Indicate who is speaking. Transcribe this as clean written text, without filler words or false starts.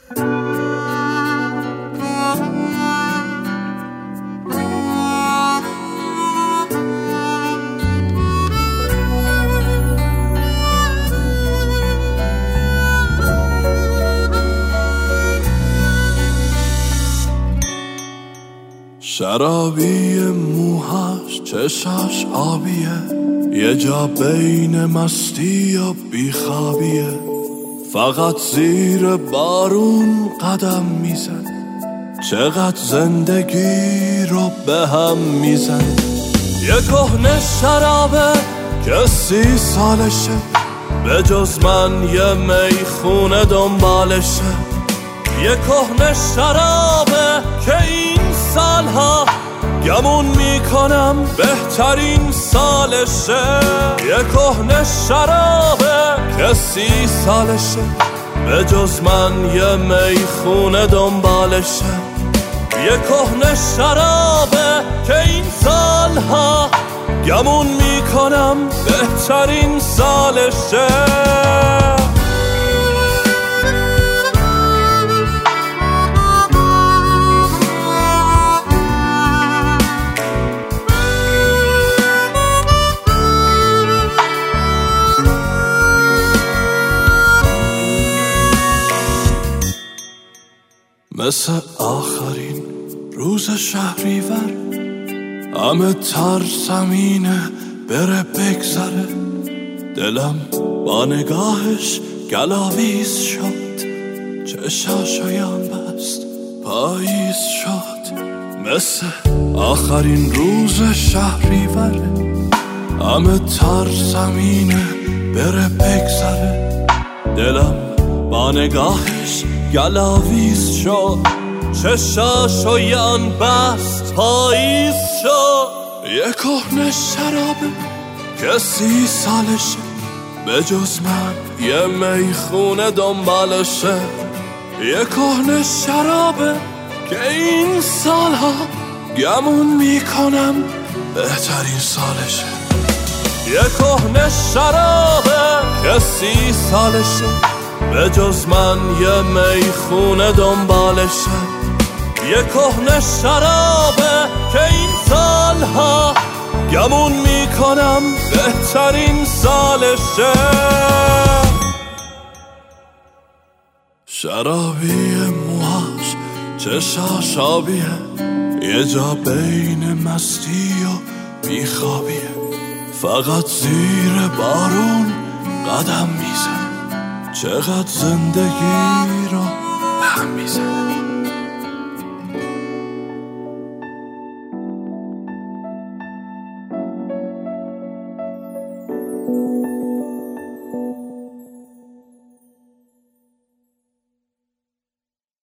Speaker 1: شرابی موهاش چشاش آبیه، یه جا بین مستی و بیخوابیه، فقط زیر بارون قدم میزن، چقدر زندگی رو به هم میزن. یه کهنه شرابه که 30 سالشه، به جز من یه میخونه دنبالشه. یه کهنه شرابه که این سالها گمون میکنم بهترین سالشه. یه کهنه شرابه که 30 سالشه، به جز من یه میخونه دنبالشه. یه کهنه شرابه که این سالها گمون میکنم بهترین سالشه. مثل آخرین روز شهریور، همه ترسمینه بره بگذره. دلم با نگاهش گلاویز شد، چشاشایم بست پاییز شد. مثل آخرین روز شهریور، همه ترسمینه بره بگذره. دلم با نگاهش گلاویز شد، چشاشایم بست پاییز شد. یه کهنه شرابه که 30 سالشه، به جز من یه میخونه دنبالشه. یه کهنه شرابه که این سالها گمون میکنم بهترین سالشه. یه کهنه شرابه که 30 سالشه، به جز من یه میخونه دنبالشه. یه کهنه شرابه که این سالها گمون میکنم بهترین سالشه. شرابی موهاش چشاش آبیه، یه جا بین مستی و بیخوابیه، فقط زیر بارون قدم میزن، چقدر زندگی رو به هم میزن.